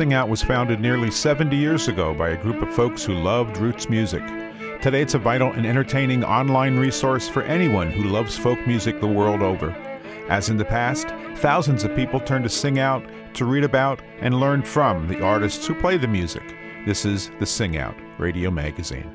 Sing Out was founded nearly 70 years ago by a group of folks who loved roots music. Today it's a vital and entertaining online resource for anyone who loves folk music the world over. As in the past, thousands of people turn to Sing Out to read about and learn from the artists who play the music. This is the Sing Out Radio Magazine.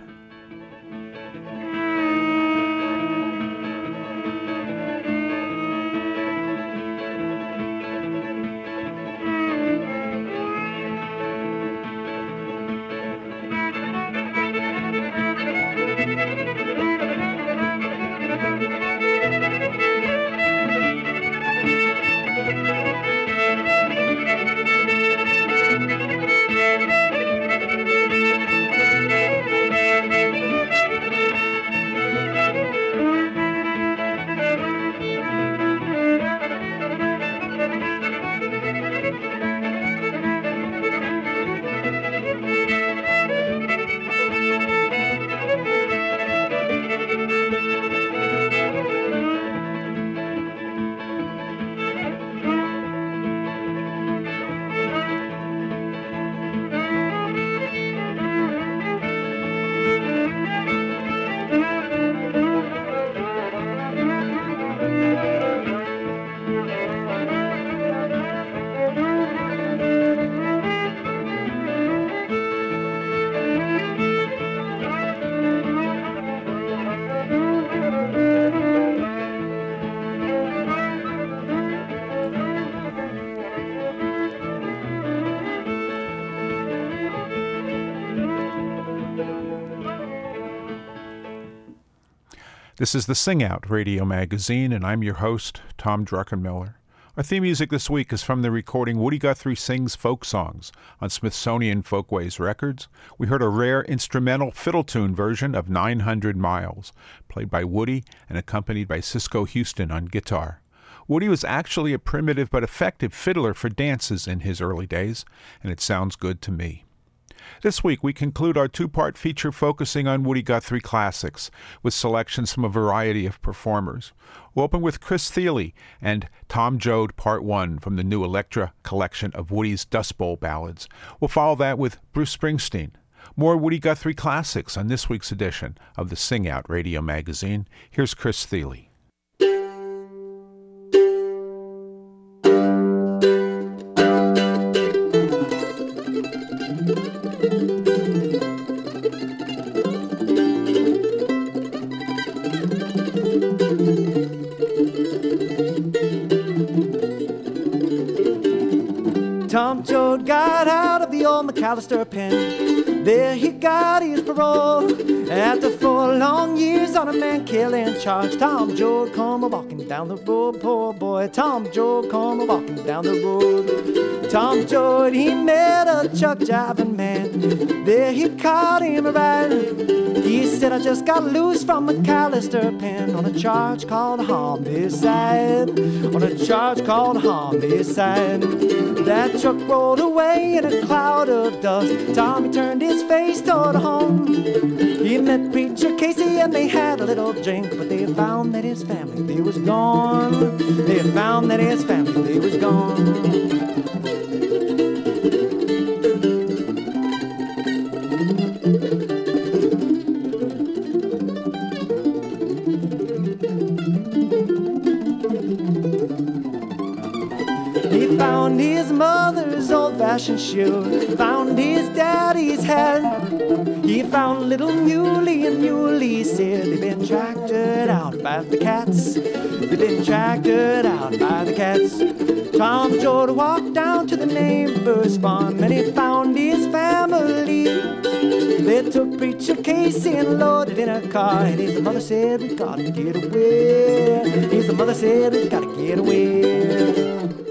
This is the Sing Out Radio Magazine, and I'm your host, Tom Druckenmiller. Our theme music this week is from the recording Woody Guthrie Sings Folk Songs on Smithsonian Folkways Records. We heard a rare instrumental fiddle tune version of 900 Miles, played by Woody and accompanied by Cisco Houston on guitar. Woody was actually a primitive but effective fiddler for dances in his early days, and it sounds good to me. This week, we conclude our two-part feature focusing on Woody Guthrie classics, with selections from a variety of performers. We'll open with Chris Thile and Tom Joad Part 1 from the new Elektra collection of Woody's Dust Bowl ballads. We'll follow that with Bruce Springsteen. More Woody Guthrie classics on this week's edition of the Sing Out Radio Magazine. Here's Chris Thile. Tom Joad got out of the old McAllister pen. There he got his parole. After 4 long years on a man-killing charge, Tom Joad come a-walking down the road. Poor boy, Tom Joad come a-walking down the road. Tom Joad, he met a chuck-jiving man. There he caught him a ride. He said, I just got loose from McAllister pen on a charge called homicide. On a charge called homicide. That truck rolled away in a cloud of dust. Tommy turned his face toward home. He met Preacher Casey and they had a little drink, but they found that his family, they was gone. They found that his family, they was gone. He found his mother's old-fashioned shoe, found his daddy's hat. He found little Muley, and Muley said they've been tracked out by the cats. They've been tracked out by the cats. Tom Joad walked down to the neighbor's farm, and he found his family. They took Preacher Casey and loaded in a car, and his mother said, we gotta get away. His mother said, we gotta get away.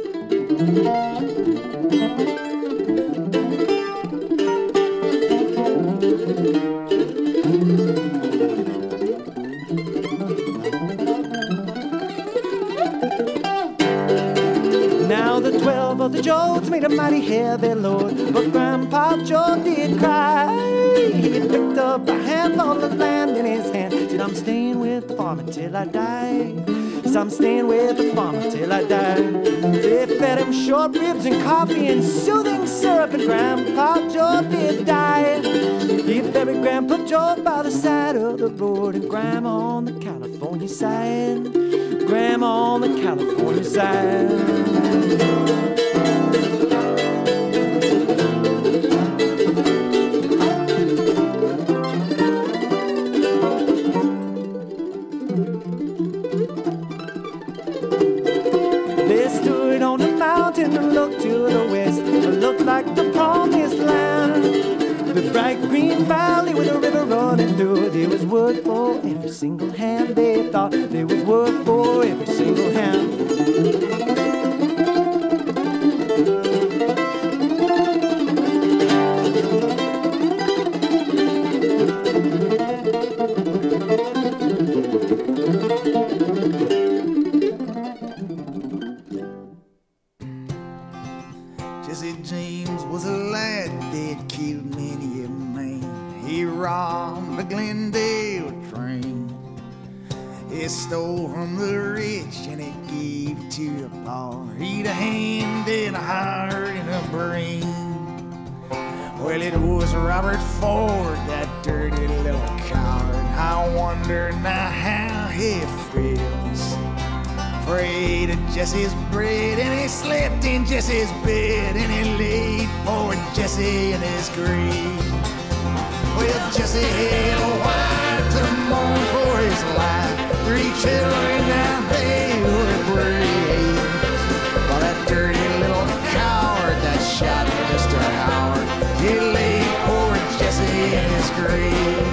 Now the 12 of the Joads made a mighty heavy load, but Grandpa Joad did cry. tree. He picked up a handful of land in his hand. Said, I'm staying with the farmer till I die. Said, I'm staying with the farmer till I die. They fed him short ribs and coffee and soothing syrup, and Grandpa George did die. He buried Grandpa George by the side of the road, and Grandma on the California side. Grandma on the California side. They stood on a mountain and looked to the west. It looked like the promised land. The bright green valley with a river running through. There was wood for every single hand. They thought there was wood for every single hand. Jesse James was a lad that killed many a man. He robbed a Glendale train. He stole from the rich and he gave to the poor. He'd a hand and a heart and a brain. Well, it was Robert Ford, that dirty little coward. I wonder now how he feels. Afraid of Jesse's bread, and he slept in Jesse's bed, and he laid poor Jesse in his grave. Well, Jesse had a wife to mourn for his life, 3 children, now they were brave. Well, that dirty little coward that shot Mr. Howard, he laid poor Jesse in his grave.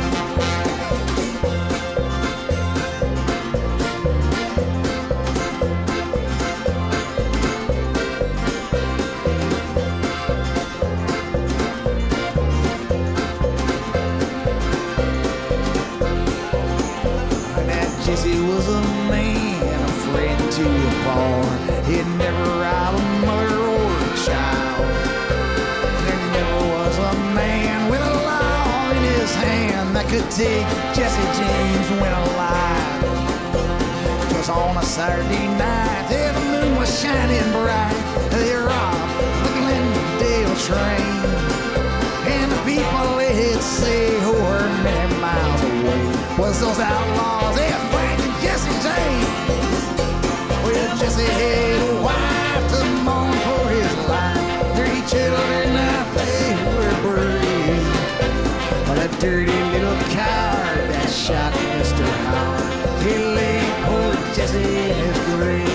Jesse was a man, a friend to the poor. He'd never robbed a mother or a child. There never was a man with a law in his hand that could take Jesse James when alive. It was on a Saturday night, and the moon was shining bright. They robbed the Glendale train, and the people they'd say who were many miles away was those outlaws. They frightened Jesse James. Well, Jesse had a wife to mourn for his life, 3 children, now they were brave. Well, that dirty little coward that shot Mr. Howard, he laid poor Jesse in his grave.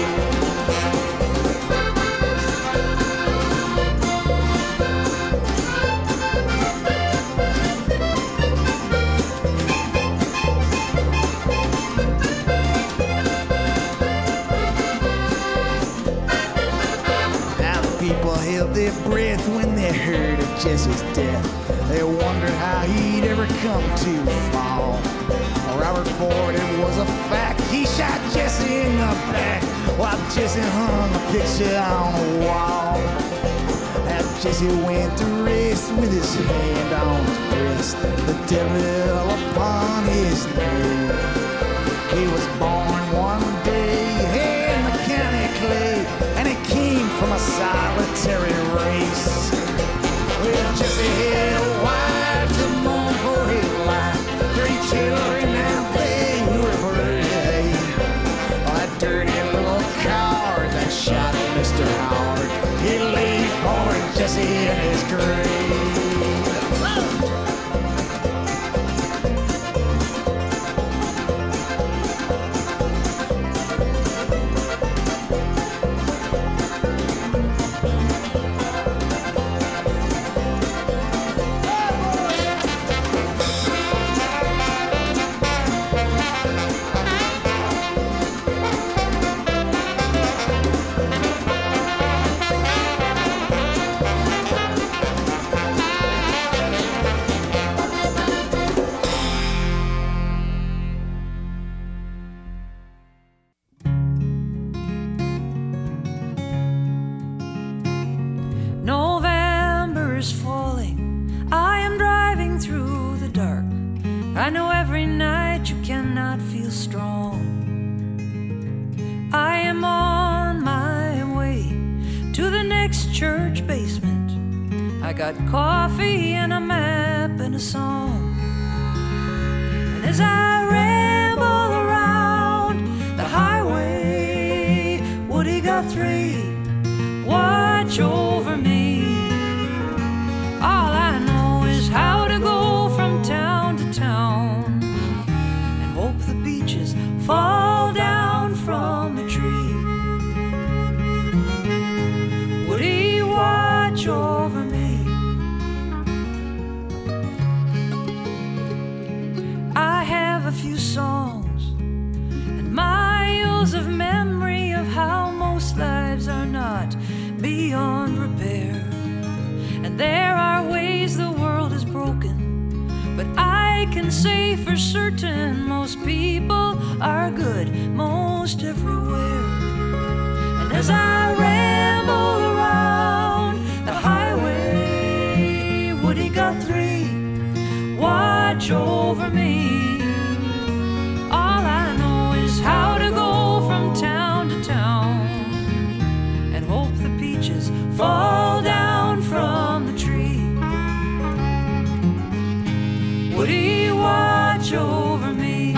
Held their breath when they heard of Jesse's death. They wondered how he'd ever come to fall. Robert Ford, it was a fact, he shot Jesse in the back while Jesse hung a picture on the wall. As Jesse went to rest with his hand on his breast, the devil upon his knee. He was born one day in the county clay, and he came from a solitary race. Well, Jesse had a wife to mourn for his life, 3 children, now they were brave. That dirty little coward that shot Mr. Howard, he laid poor Jesse in his grave. I know every night you cannot feel strong. I am on my way to the next church basement. I got coffee and a map and a song. And as I ramble around the highway, Woody Guthrie, watch over me. All I know is how to go from town to town and hope the peaches fall down from the tree. Woody, watch over me. I have a few songs and miles of memory of how most lives are not beyond repair. And there are ways the world is broken, but I can say for certain most people are good most everywhere. And as I ramble around the highway, Woody Guthrie, watch over me. All I know is how to go from town to town and hope the peaches fall down from the tree. Woody, watch over me.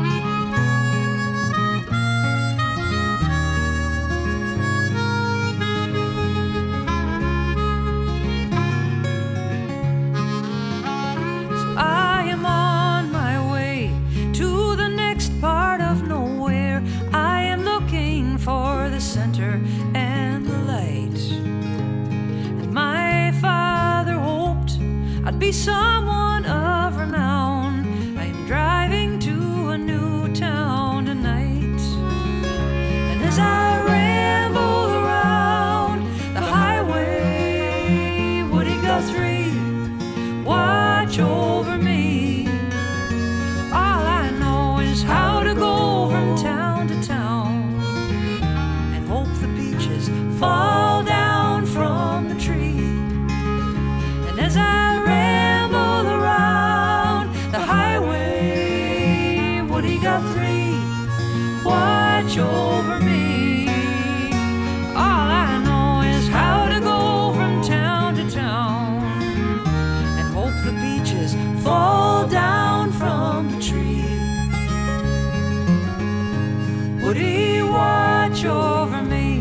So I am on my way to the next part of nowhere. I am looking for the center and the light. And my father hoped I'd be someone of renown. I am driving to a new town tonight. And as I ramble around the highway, Woody Guthrie, watch over me. All I know is how to go from town to town and hope the peaches fall down from the tree. And as I ramble around the highway, Woody Guthrie, watch over me. All I know is how to go from town to town and hope the peaches fall down from the tree. Woody, watch over me.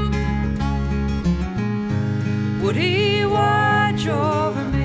Woody, watch over me.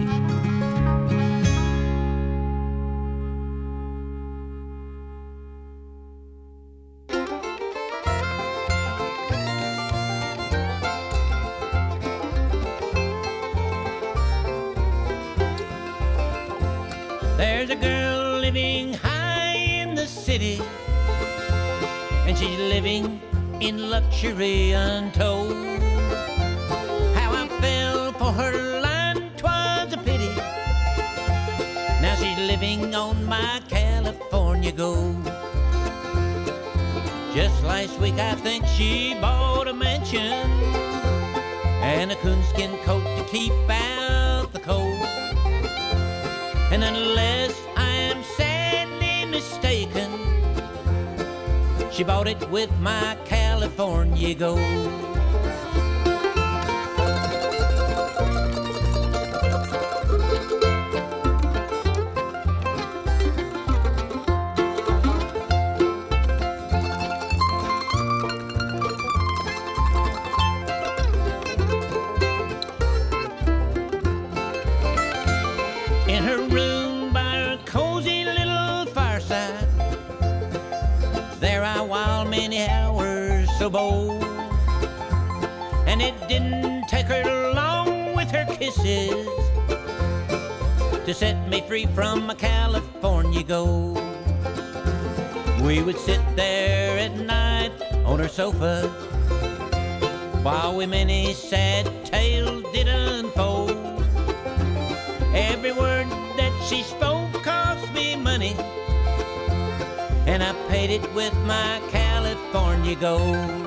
There's a girl living high in the city, and she's living in luxury untold. How I fell for her line, 'twas a pity. Now she's living on my California gold. Just last week I think she bought a mansion and a coonskin coat to keep out the cold. And unless I am sadly mistaken, she bought it with my California gold. In her room by her cozy little fireside, there I while many hours so bold. And it didn't take her long with her kisses to set me free from my California gold. We would sit there at night on her sofa while we many sad tales did unfold. Every word that she spoke cost me money, and I paid it with my California gold.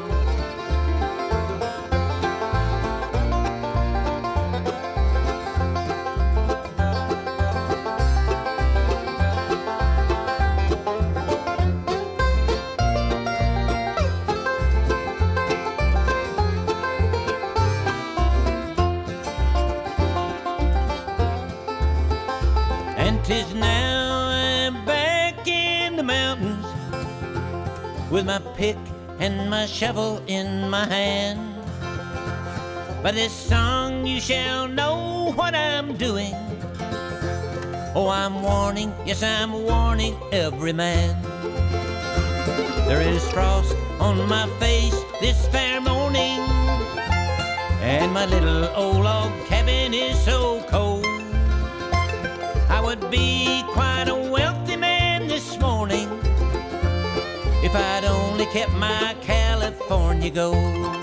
mountains with my pick and my shovel in my hand. By this song you shall know what I'm doing. Oh, I'm warning, yes, I'm warning every man. There is frost on my face this fair morning, and my little old log cabin is so cold. I would be quite a wealthy man this morning if I'd only kept my California gold.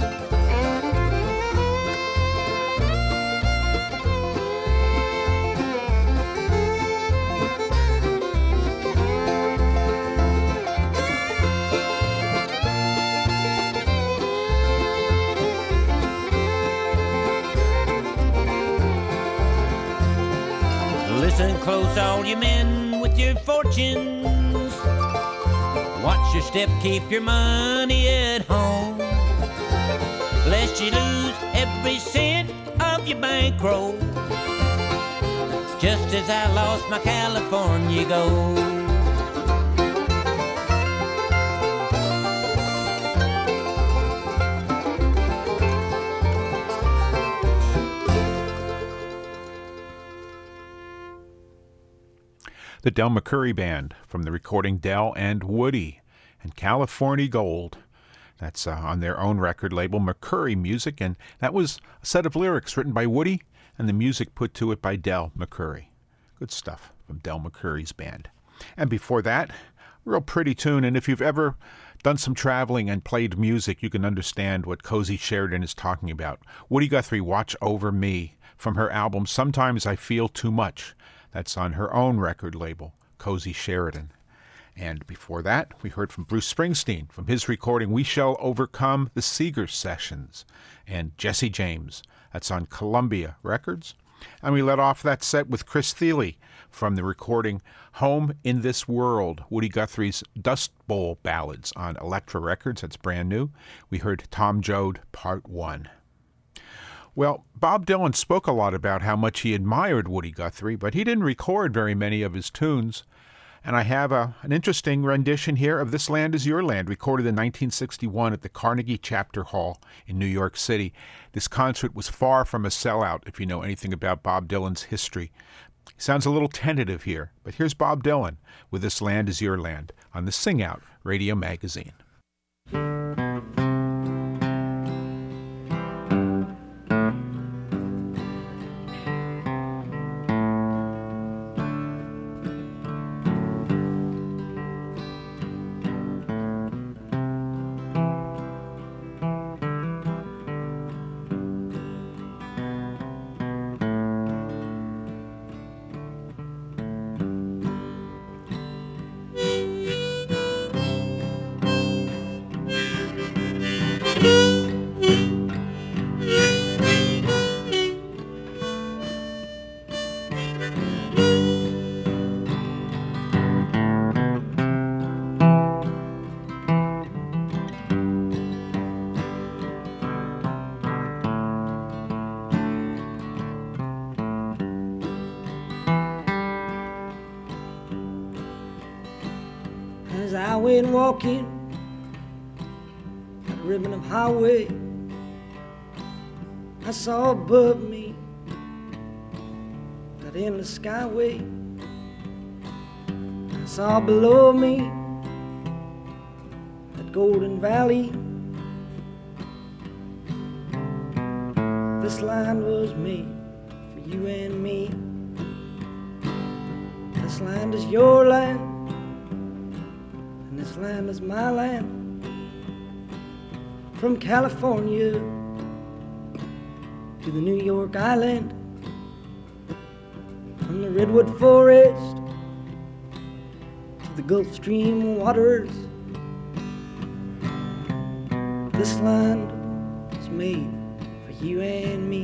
Listen close, all you men with your fortunes. Watch your step, keep your money at home, lest you lose every cent of your bankroll, just as I lost my California gold. The Del McCoury Band from the recording Del and Woody and California Gold. That's on their own record label, McCoury Music, and that was a set of lyrics written by Woody and the music put to it by Del McCoury. Good stuff from Del McCoury's band. And before that, real pretty tune, and if you've ever done some traveling and played music, you can understand what Cozy Sheridan is talking about. Woody Guthrie, Watch Over Me, from her album Sometimes I Feel Too Much. That's on her own record label, Cozy Sheridan. And before that, we heard from Bruce Springsteen from his recording We Shall Overcome, the Seeger Sessions, and Jesse James. That's on Columbia Records. And we let off that set with Chris Thile from the recording Home in This World, Woody Guthrie's Dust Bowl Ballads on Elektra Records. That's brand new. We heard Tom Joad, Part 1. Well, Bob Dylan spoke a lot about how much he admired Woody Guthrie, but he didn't record very many of his tunes. And I have an interesting rendition here of This Land Is Your Land, recorded in 1961 at the Carnegie Chapter Hall in New York City. This concert was far from a sellout, if you know anything about Bob Dylan's history. He sounds a little tentative here, but here's Bob Dylan with This Land Is Your Land on the Sing Out Radio Magazine. 'Cause I went walking that ribbon of highway. I saw above me that endless skyway. I saw below me that golden valley. This land was made for you and me. This land is your land, and this land is my land. From California to the New York Island, from the redwood forest to the Gulf Stream waters. This land is made for you and me.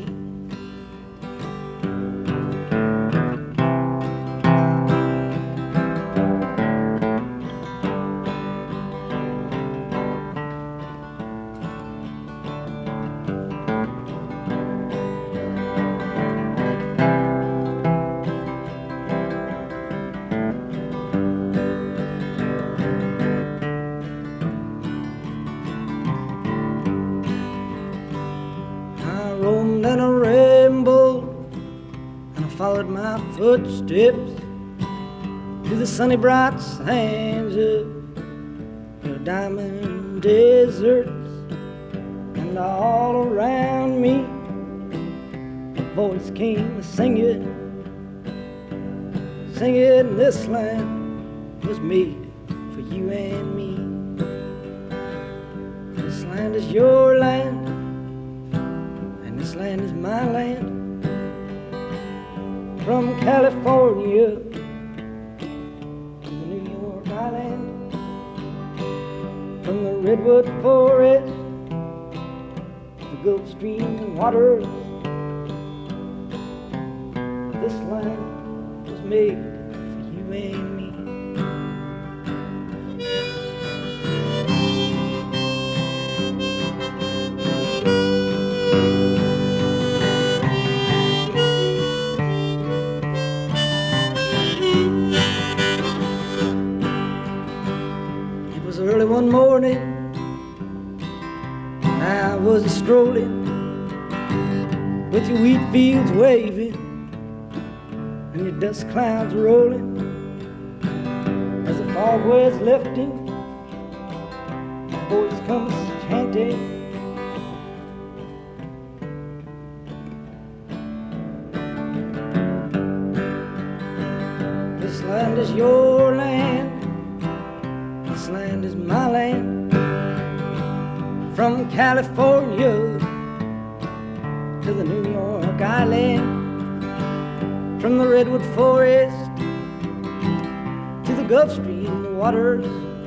my footsteps to the sunny bright sands of the diamond deserts, and all around me a voice came singing, singing, this land was made for you and me. This land is your land, and this land is my land. From California to the New York Island, from the redwood forest to the Gulf Stream waters, this land was made for you and me. Early one morning, I was strolling with your wheat fields waving and your dust clouds rolling. As the fog was lifting, a voice comes chanting, this land is your land, this land is my land. From California to the New York Island, from the redwood forest to the Gulf Stream waters,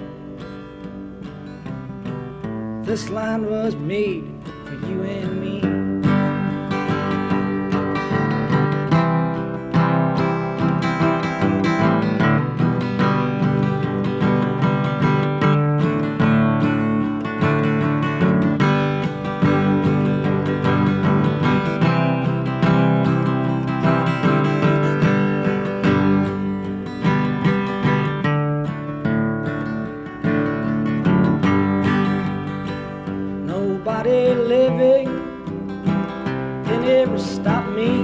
this land was made for you and me. Nobody living can ever stop me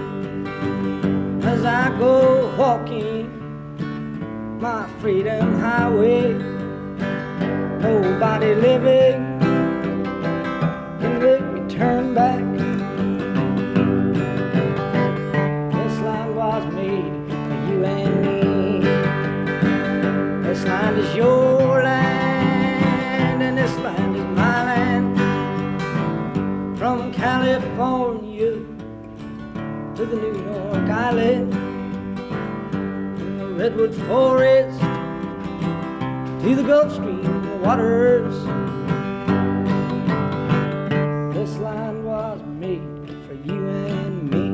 as I go walking my freedom highway. Nobody living can make me turn back. This land was made for you and me. This land is your land, and this land is my land. From California to the New York Island, from the redwood forest to the Gulf Stream waters, this land was made for you and me.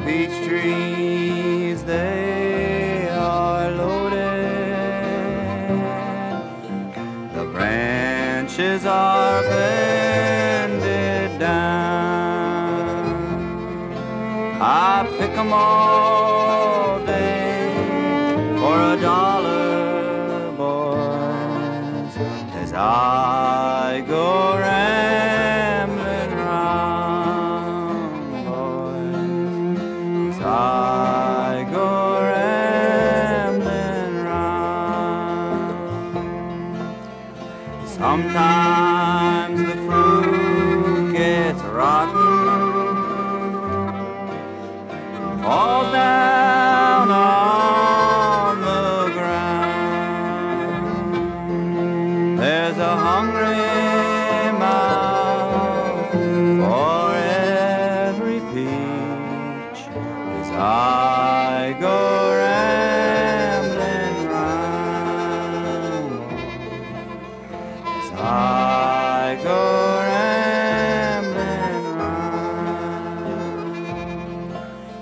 peach trees, they are loaded. The branches are bended down. I pick 'em all day for $1, boys, as I go rambling round, boys, as I go rambling round. Sometimes the fruit gets rotten, falls down on the ground. There's a hungry mouth for every peach as I go rambling round, as I go rambling round.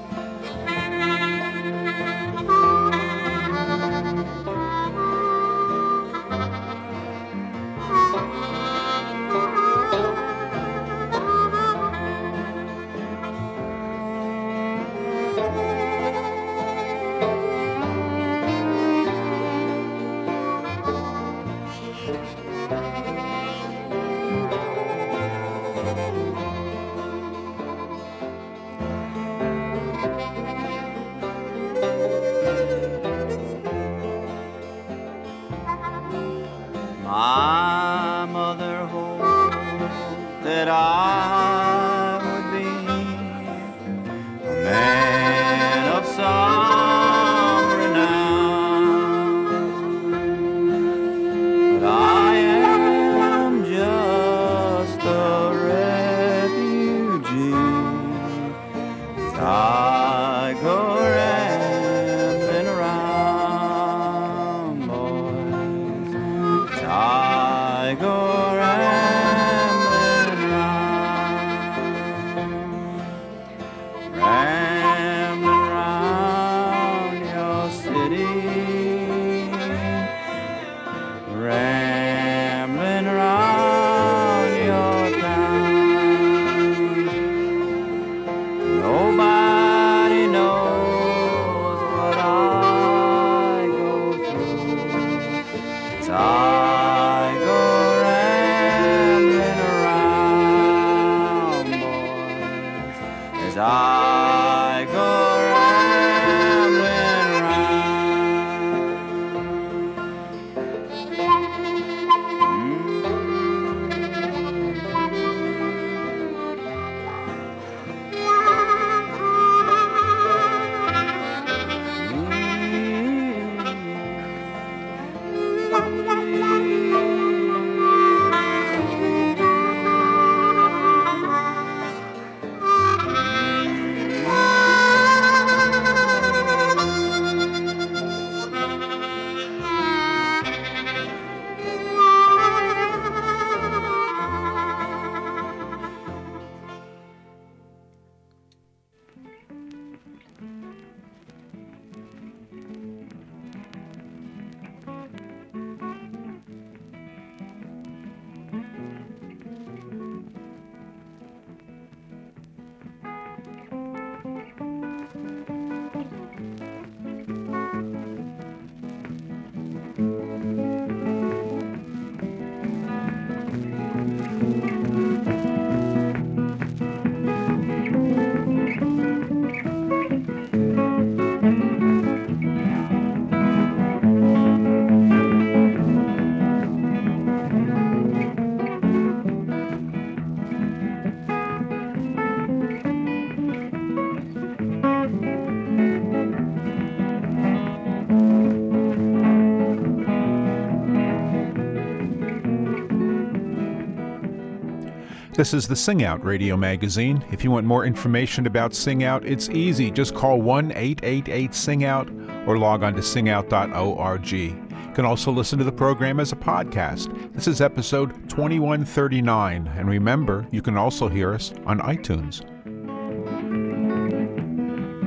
My mother hoped that I would be a man of some renown, but I am just a refugee as I go rambling around, boys, as I go rambling round your city, rambling around your town. Nobody knows what I go through as I go rambling around, boys, as I go rambling This is the Sing Out radio magazine. If you want more information about Sing Out, it's easy. Just call 1-888-SING-OUT or log on to singout.org. You can also listen to the program as a podcast. This is episode 2139. And remember, you can also hear us on iTunes.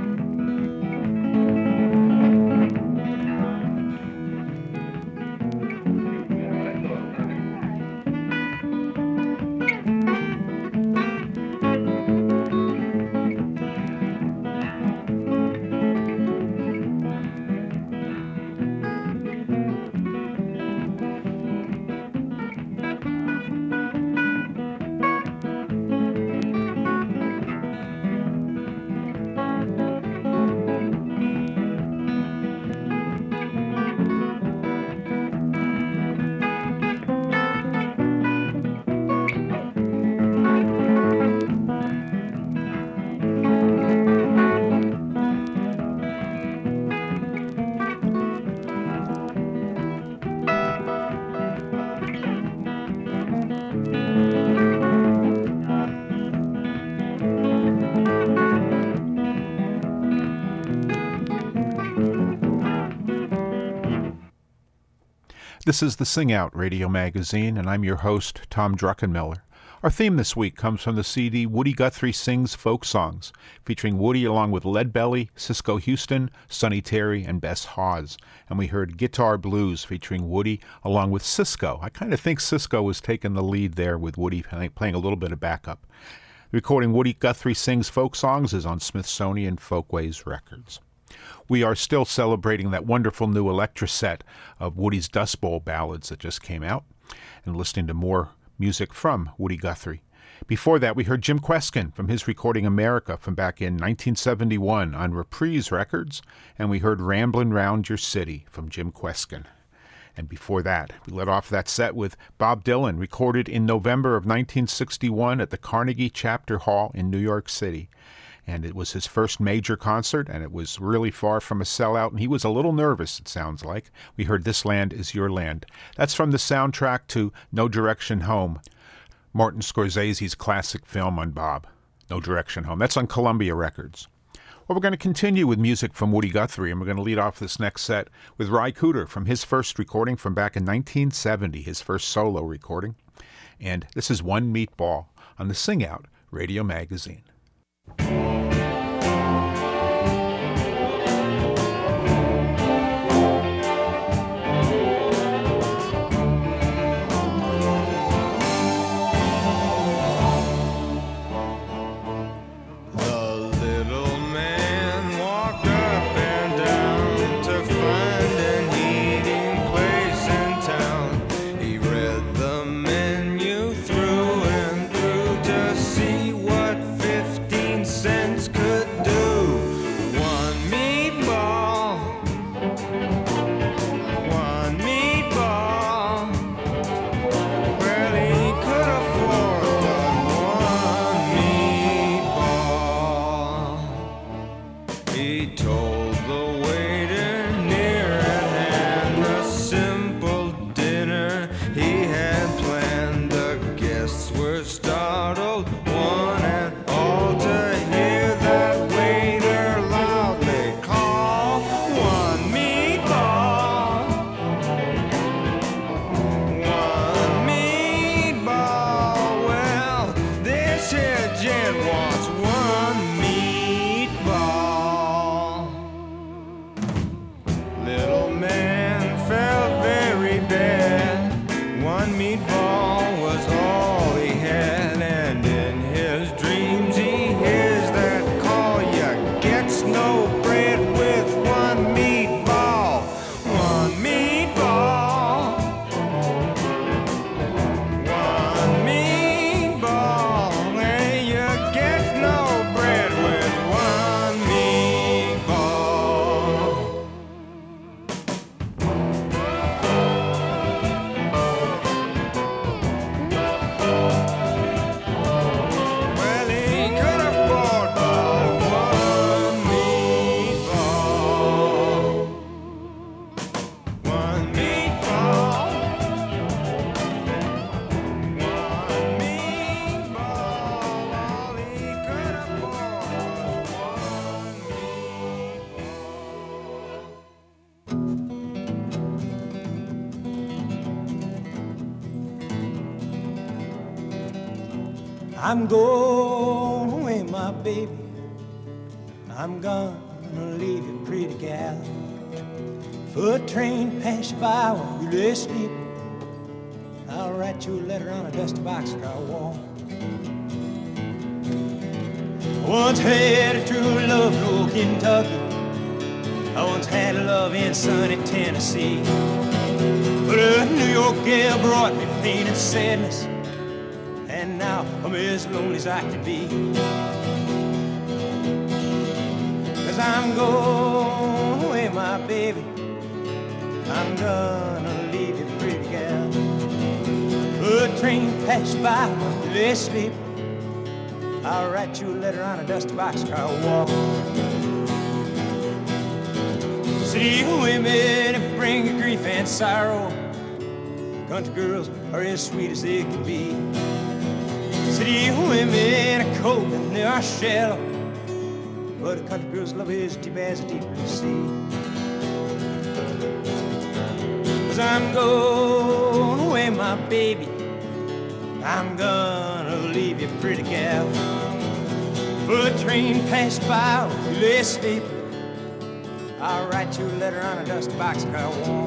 This is the Sing Out Radio Magazine, and I'm your host, Tom Druckenmiller. Our theme this week comes from the CD Woody Guthrie Sings Folk Songs, featuring Woody along with Leadbelly, Cisco Houston, Sonny Terry, and Bess Hawes. And we heard Guitar Blues featuring Woody along with Cisco. I kind of think Cisco was taking the lead there with Woody playing a little bit of backup. The recording Woody Guthrie Sings Folk Songs is on Smithsonian Folkways Records. We are still celebrating that wonderful new Electra set of Woody's Dust Bowl ballads that just came out, and listening to more music from Woody Guthrie. Before that, we heard Jim Kweskin from his recording America from back in 1971 on Reprise Records, and we heard Ramblin' Round Your City from Jim Kweskin. And before that, we led off that set with Bob Dylan, recorded in November of 1961 at the Carnegie Chapter Hall in New York City. And it was his first major concert, and it was really far from a sellout, and he was a little nervous, it sounds like. We heard This Land Is Your Land. That's from the soundtrack to No Direction Home, Martin Scorsese's classic film on Bob, No Direction Home. That's on Columbia Records. Well, we're going to continue with music from Woody Guthrie, and we're going to lead off this next set with Ry Cooder from his first recording from back in 1970, his first solo recording. And this is One Meatball on the Sing Out Radio Magazine. See what 15 cents could do. I'm going away, my baby. I'm gonna leave you, pretty gal. For a train pass you by while you lay asleep, I'll write you a letter on a dusty boxcar wall. I once had a true love in old Kentucky. I once had a love in sunny Tennessee. But a New York gal brought me pain and sadness, and now I'm as lonely as I can be. 'Cause I'm going away, my baby. I'm gonna leave you, pretty gal. A train passed by while you lay asleep, I'll write you a letter on a dusty boxcar wall. City women that bring you grief and sorrow, country girls are as sweet as they can be. City women are cold and they are shallow, but a country girl's love is deep as a deep blue sea. 'Cause I'm going away, my baby. I'm gonna leave you, pretty gal. For a train passed by, you lay sleeping. I'll write you a letter on a dust boxcar wall.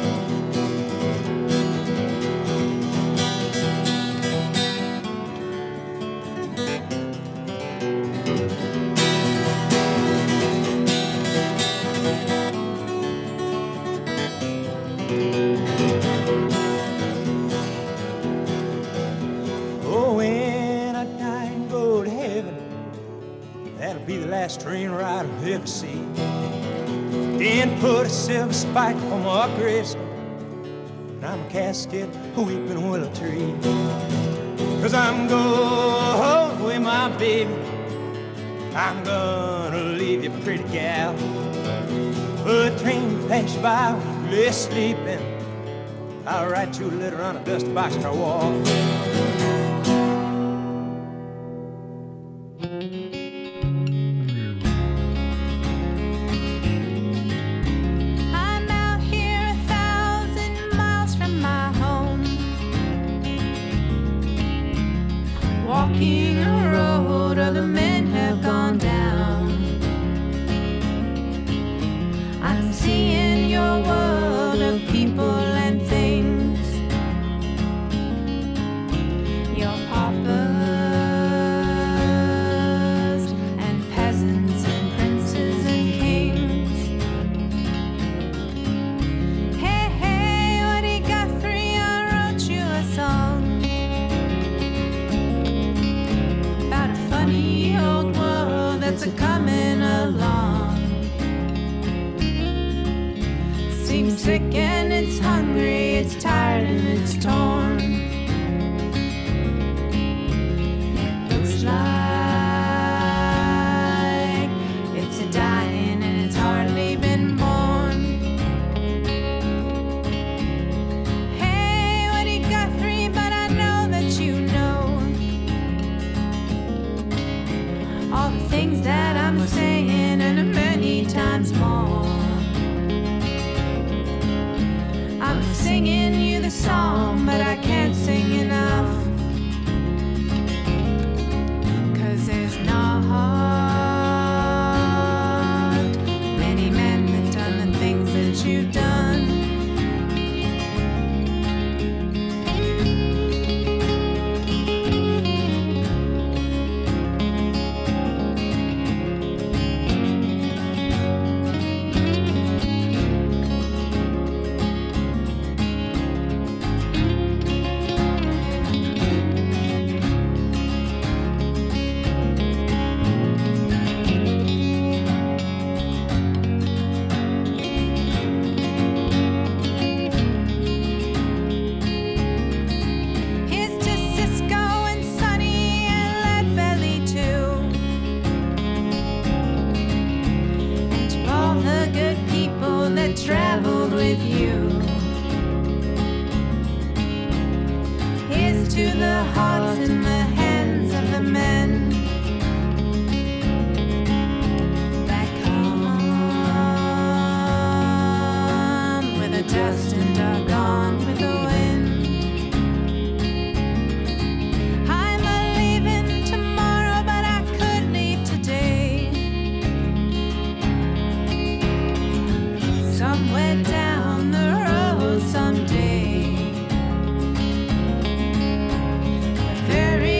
Train ride I'll ever see. Then put a silver spike on my gravestone, and I'm a casket, a weeping willow tree. 'Cause I'm going with my baby. I'm gonna leave you, pretty gal. For a train passed by, lay sleeping. I'll write you a letter on a dust boxcar wall. Walking a road other men have gone down. I'm seeing your world of people and things. Your paupers and peasants and princes and kings. Hey, hey, Woody Guthrie, I wrote you a song. Old world that's a coming along. Seems sick and it's hungry, it's tired and it's torn. It looks like it's a dying and it's hardly been born. Hey, Woody Guthrie, but I know that you know all the things that I'm saying and many times more. I'm singing you the song, but I can't sing enough. 'Cause there's not many men that done the things that you've done. Traveled with you. Here's to the hearts and the hands of the men that come with the dust and are gone with the wind. I'm leaving tomorrow, but I could leave today. Somewhere down the road someday. Very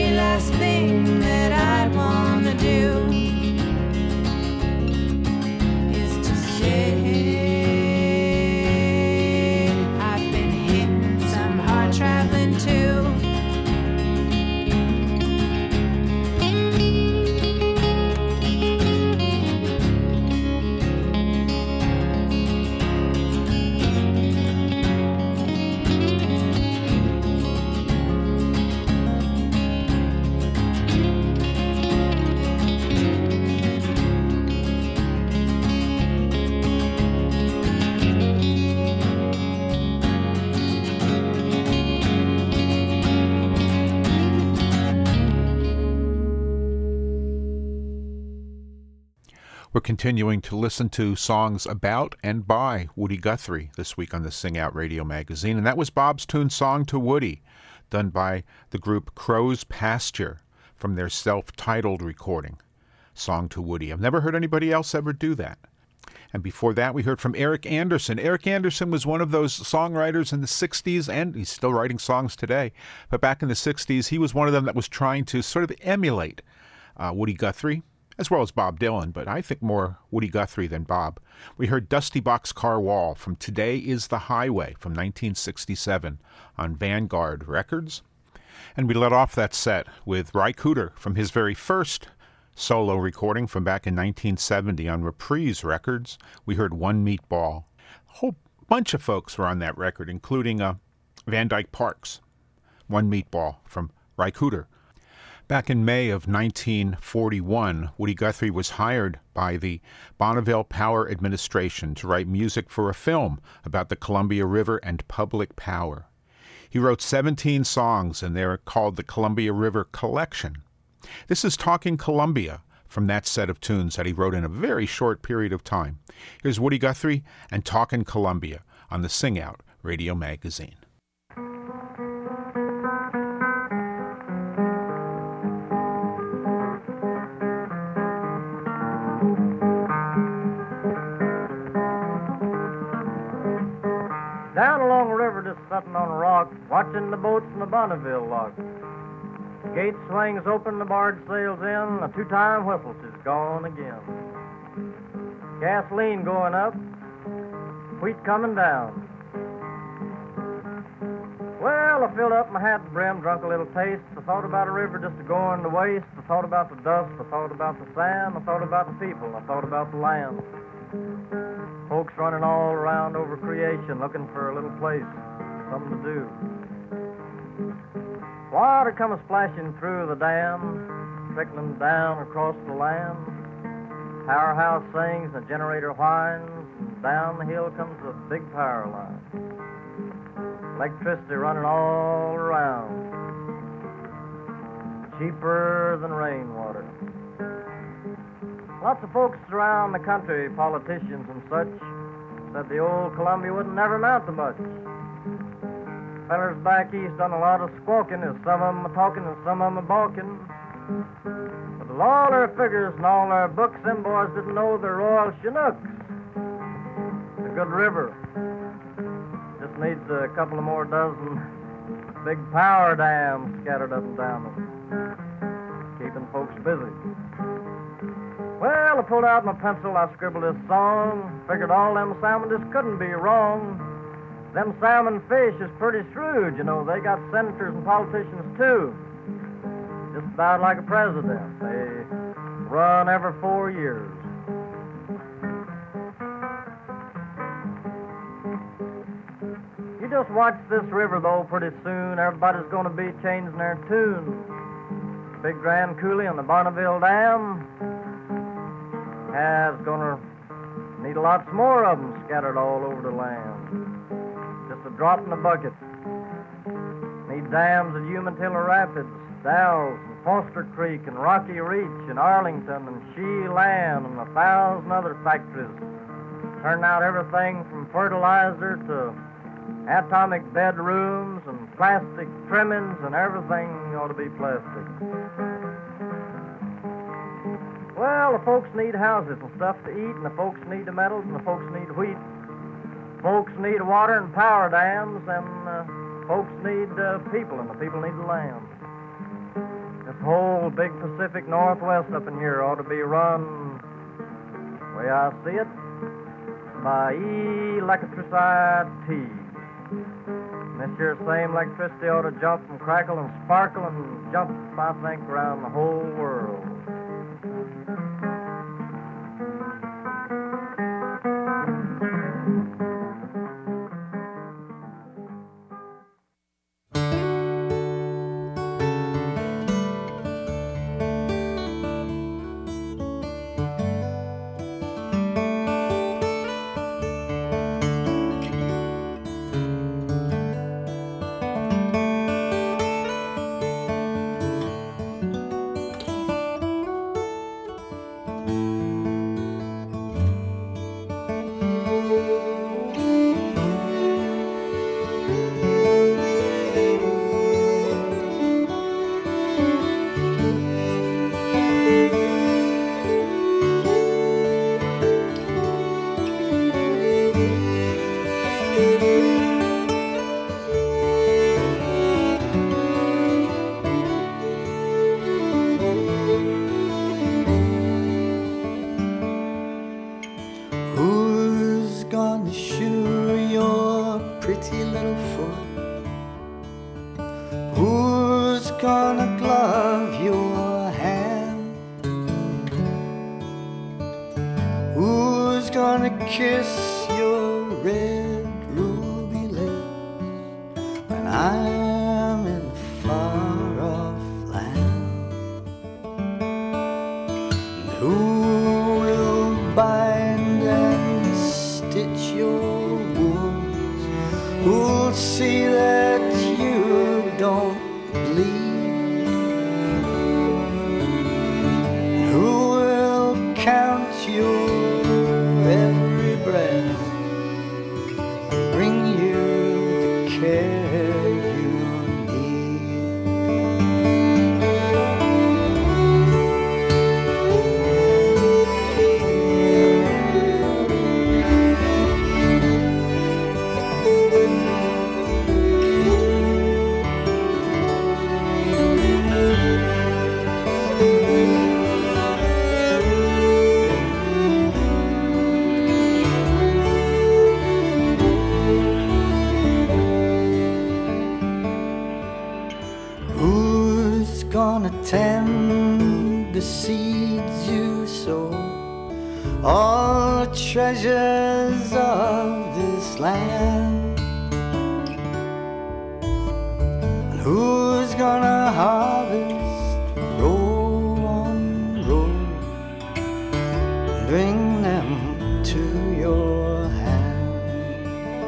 We're continuing to listen to songs about and by Woody Guthrie this week on the Sing Out Radio Magazine, and that was Bob's tune Song to Woody, done by the group Crow's Pasture from their self-titled recording, Song to Woody. I've never heard anybody else ever do that. And before that, we heard from Eric Anderson. Eric Anderson was one of those songwriters in the 60s, and he's still writing songs today. But back in the 60s, he was one of them that was trying to sort of emulate Woody Guthrie, as well as Bob Dylan, but I think more Woody Guthrie than Bob. We heard Dusty Boxcar Wall from Today is the Highway from 1967 on Vanguard Records. And we let off that set with Ry Cooder from his very first solo recording from back in 1970 on Reprise Records. We heard One Meatball. A whole bunch of folks were on that record, including Van Dyke Parks. One Meatball from Ry Cooder. Back in May of 1941, Woody Guthrie was hired by the Bonneville Power Administration to write music for a film about the Columbia River and public power. He wrote 17 songs, and they're called the Columbia River Collection. This is Talking Columbia from that set of tunes that he wrote in a very short period of time. Here's Woody Guthrie and Talkin' Columbia on the Sing Out Radio Magazine. Down along the river, just sitting on a rock, watching the boats from the Bonneville lock. Gate swings open, the barge sails in, a two-time whistle, she's gone again. Gasoline going up, wheat coming down. Well, I filled up my hat and brim, drunk a little taste. I thought about a river just going to waste. I thought about the dust, I thought about the sand, I thought about the people, I thought about the land. Folks running all around over creation, looking for a little place, something to do. Water comes splashing through the dam, trickling down across the land. Powerhouse sings, the generator whines, and down the hill comes a big power line. Electricity running all around, cheaper than rainwater. Lots of folks around the country, politicians and such, said the old Columbia wouldn't never amount to much. Fellers back east done a lot of squawking, as some of them are talking and some of them are balking. But with all their figures and all their books, them boys didn't know the Royal Chinooks. It's a good river. Just needs a couple of more dozen big power dams scattered up and down them, keeping folks busy. Well, I pulled out my pencil, I scribbled this song, figured all them salmon just couldn't be wrong. Them salmon fish is pretty shrewd, you know, they got senators and politicians too. Just about like a president, they run every 4 years. You just watch this river though, pretty soon everybody's gonna be changing their tune. Big Grand Coulee on the Bonneville Dam is gonna need lots more of them scattered all over the land. Just a drop in the bucket. Need dams at Umatilla Rapids, Dalles, and Foster Creek, and Rocky Reach, and Arlington, and Sheelan, and 1,000 other factories. Turn out everything from fertilizer to atomic bedrooms and plastic trimmings, and everything ought to be plastic. Well, the folks need houses and stuff to eat, and the folks need the metals, and the folks need wheat. Folks need water and power dams, and folks need people, and the people need the land. This whole big Pacific Northwest up in here ought to be run, the way I see it, by electricity. And this here same electricity ought to jump and crackle and sparkle and jump, I think, around the whole world. gonna glove your hand? Who's gonna kiss your red ruby lips when I'm in a far off land? And who will bind and stitch your wounds? Who'll see that you don't bleed? And who will count your every breath, bring you the care you Who's gonna tend the seeds you sow, all the treasures of this land? And who's gonna harvest row on row and bring them to your hand?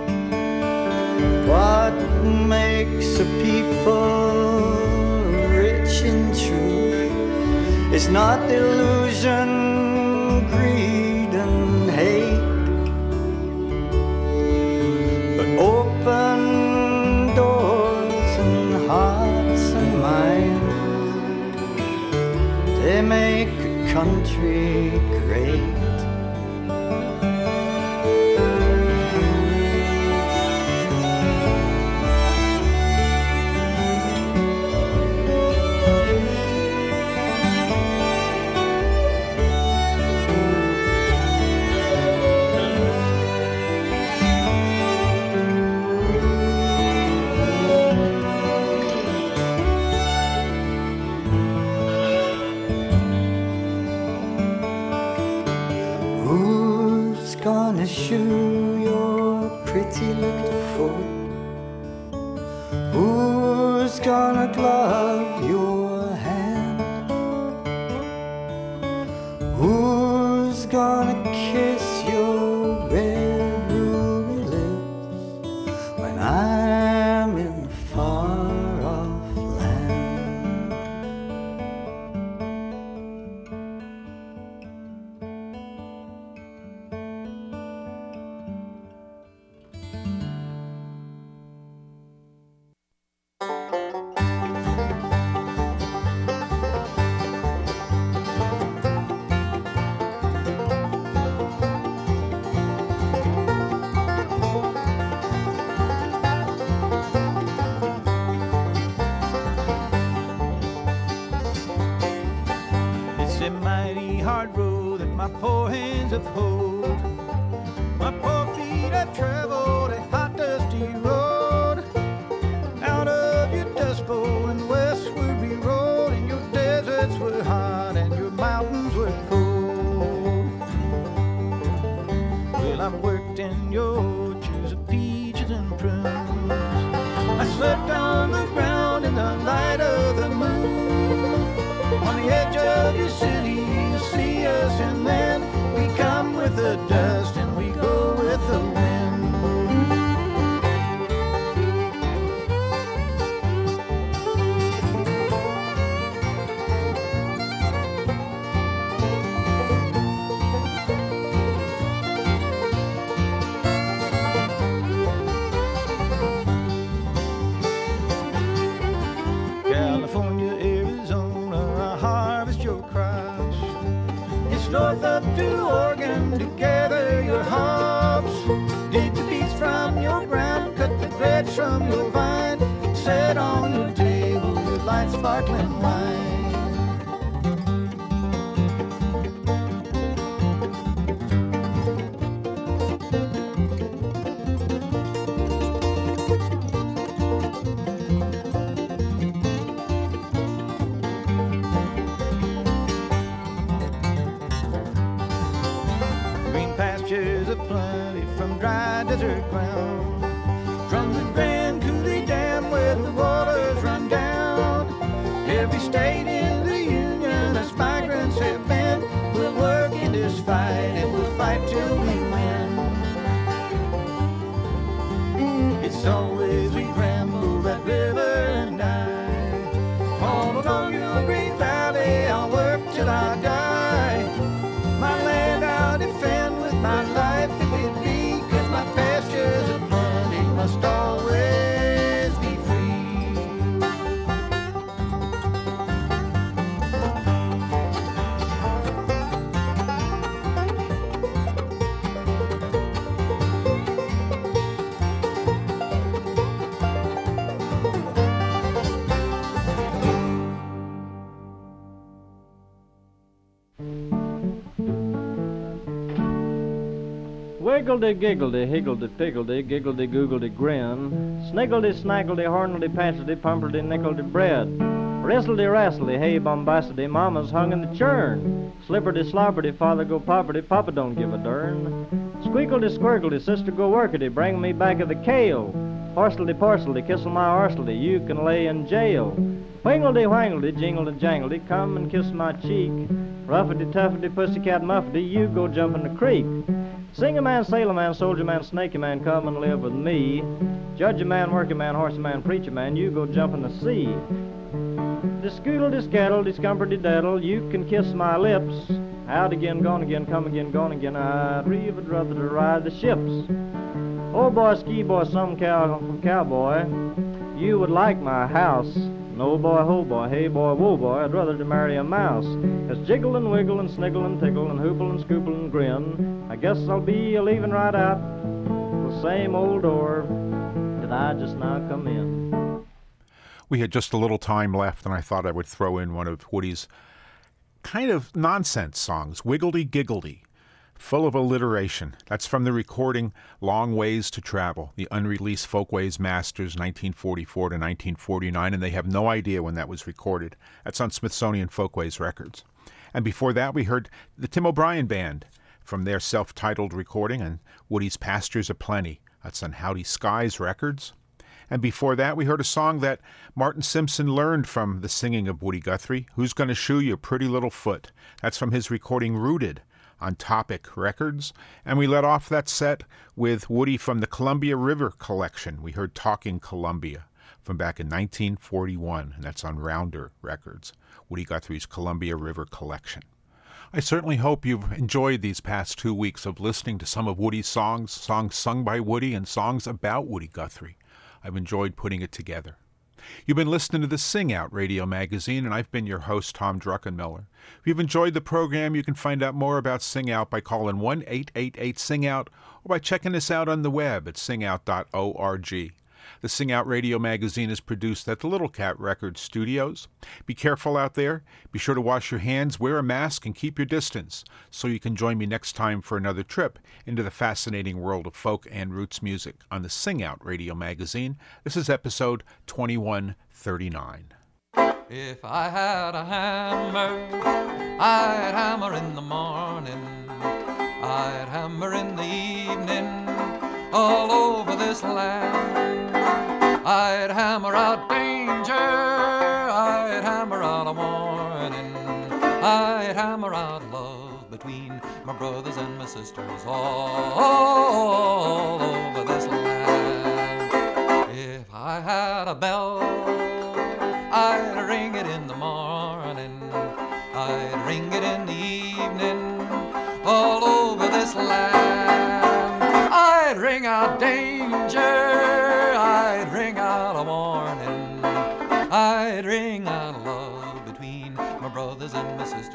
What makes a people rich in truth? It's not illusion, greed and hate, but open doors and hearts and minds. They make a country great. Who's gonna shoe your pretty little foot? Who's gonna glove your hand? Who's gonna kiss your red ruby lips when I'm in a far off land? It's a mighty hard road that my poor hands have hoed. My poor feet have traveled a hot, dusty road. Out of your Dust Bowl and westward we rode, and your deserts were hot and your mountains were cold. Well, I've worked in your orchards of peaches and prunes. I slept on the ground in the light of the moon. On the edge of your city, you see us, and then we come with the dust and we go with the wind. California, Arizona, I harvest your crops. It's north up to Oregon to gather your hops. Dig the beets from your ground, cut the grapes from your vine, set on your table with light sparkling wine. plenty from dry desert ground. From the Grand Coulee Dam where the waters run down, every state in the Union us migrants have been. We'll work in this fight and we'll fight till we win. It's always we ramble that river and I. All along your Green Valley I'll work till I die. My land I'll defend with my life if it be, 'cause my pastures of plenty must always be free. Wiggledy giggledy, higgledy piggledy, giggledy googledy grin, sniggledy snaggledy, hornledy pantsedy, pumperdy nickeldy bread, wristledy rastledy, hey bombastedy, mama's hung in the churn, slipperdy slopperdy, father go popperdy, papa don't give a dern, squeakledy squirkledy, sister go workedy, bring me back of the kale, horseledy porseledy, kissel my horseledy, you can lay in jail, wingledy wangledy, jingledy jangledy, come and kiss my cheek, ruffety tuffety, pussycat muffety, you go jump in the creek. Singer man, sailor man, soldier man, snaky man, come and live with me. Judge man, working man, horsey man, preacher man, you go jump in the sea. Discoodle, discaddle, discomforty daddle, you can kiss my lips. Out again, gone again, come again, gone again, I'd rather to ride the ships. Oh boy, ski boy, some cowboy, you would like my house. No boy, ho boy, hey boy, whoa boy, I'd rather to marry a mouse. As jiggle and wiggle and sniggle and tickle and hoople and scoople and grin, I guess I'll be a-leaving right out the same old door that I just now come in. We had just a little time left, and I thought I would throw in one of Woody's kind of nonsense songs, Wiggledy Giggledy, full of alliteration. That's from the recording Long Ways to Travel, the unreleased Folkways Masters 1944 to 1949, and they have no idea when that was recorded. That's on Smithsonian Folkways Records. And before that, we heard the Tim O'Brien Band from their self-titled recording and Woody's Pastures Aplenty. That's on Howdy Skies Records. And before that, we heard a song that Martin Simpson learned from the singing of Woody Guthrie, Who's Gonna Shoe Your Pretty Little Foot? That's from his recording Rooted on Topic Records. And we let off that set with Woody from the Columbia River Collection. We heard Talking Columbia from back in 1941, and that's on Rounder Records, Woody Guthrie's Columbia River Collection. I certainly hope you've enjoyed these past 2 weeks of listening to some of Woody's songs, songs sung by Woody and songs about Woody Guthrie. I've enjoyed putting it together. You've been listening to the Sing Out Radio Magazine, and I've been your host, Tom Druckenmiller. If you've enjoyed the program, you can find out more about Sing Out by calling 1-888-SING-OUT or by checking us out on the web at singout.org. The Sing Out Radio Magazine is produced at the Little Cat Records Studios. Be careful out there. Be sure to wash your hands, wear a mask, and keep your distance so you can join me next time for another trip into the fascinating world of folk and roots music on the Sing Out Radio Magazine. This is episode 2139. If I had a hammer, I'd hammer in the morning, I'd hammer in the evening, all over this land. I'd hammer out danger, I'd hammer out a warning, I'd hammer out love between my brothers and my sisters all over this land. If I had a bell, I'd ring it in the morning, I'd ring it in the evening, all over this land. I'd ring out danger, I'd ring out a warning, I'd ring out love between my brothers and my sisters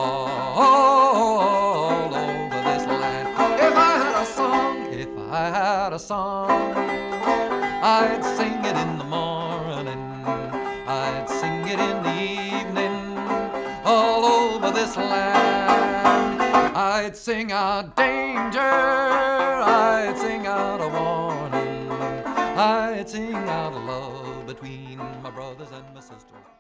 all over this land. If I had a song, I'd sing it in the morning, I'd sing it in the evening, all over this land. I'd sing out danger, I'd sing out a warning, I'd sing out love between my brothers and my sisters.